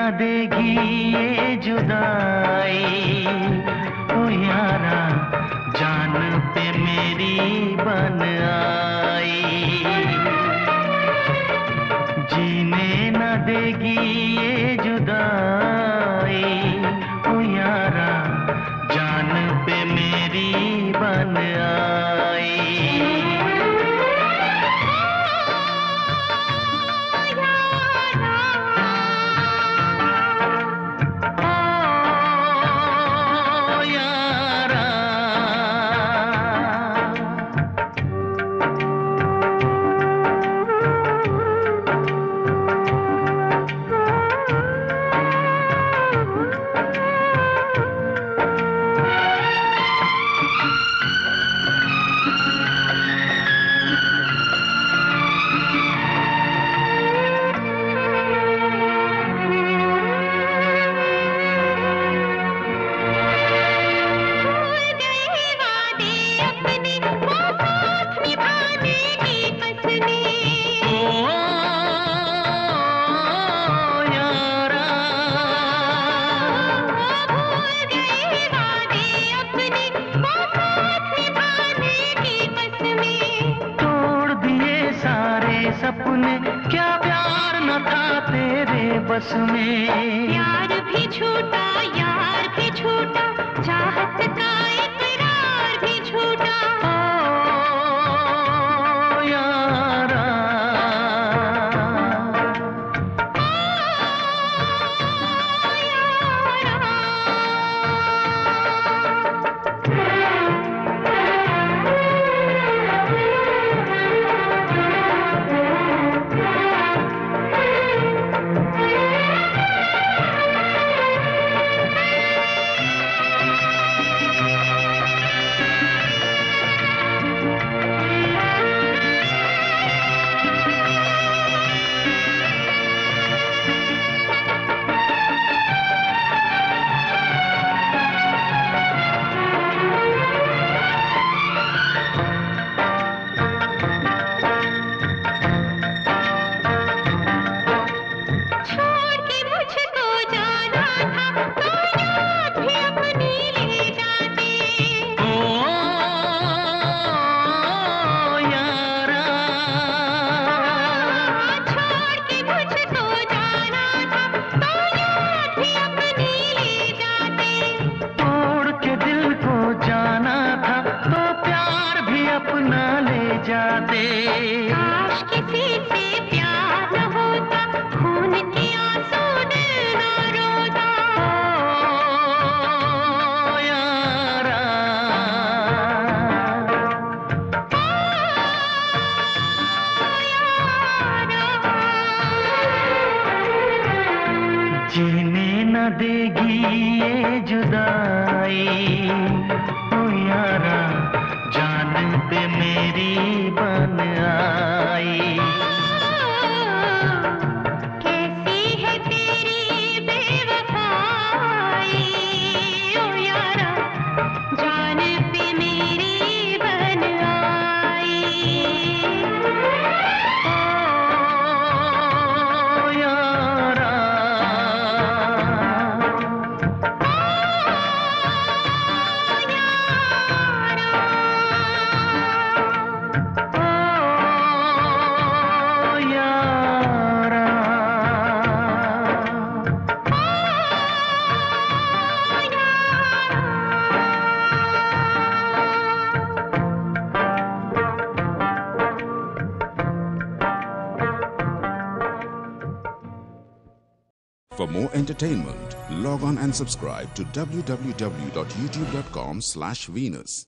देगी ये जुदाई, ओ यारा जान पे मेरी बन आई। जीने न देगी ये जुदाई, ओ यारा जान पे मेरी बन आई। सपने क्या प्यार न था तेरे बस में। यार भी छूटा, यार भी छूटा, चाहत का इकरार भी छूटा। ओ यारा, जाते। काश किसी से प्यार न होता, खून के आंसू दिल न रोता। ओ यारा, जीने न देगी ये जुदाई, ओ यारा जान पे मेरी बन आई। कैसी है तेरी बेवफाई, ओ यारा जान पे मेरी बन आई। ओ यारा, For more entertainment, log on and subscribe to www.youtube.com/Venus.